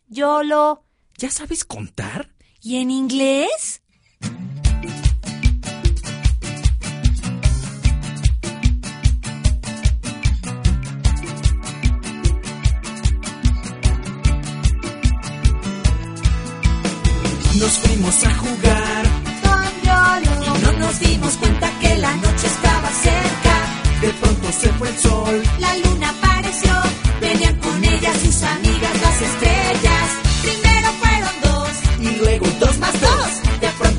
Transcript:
YOLO. ¿Ya sabes contar? ¿Y en inglés? Nos fuimos a jugar Con YOLO. y no nos dimos cuenta que la noche estaba cerca. De pronto se fue el sol. La luna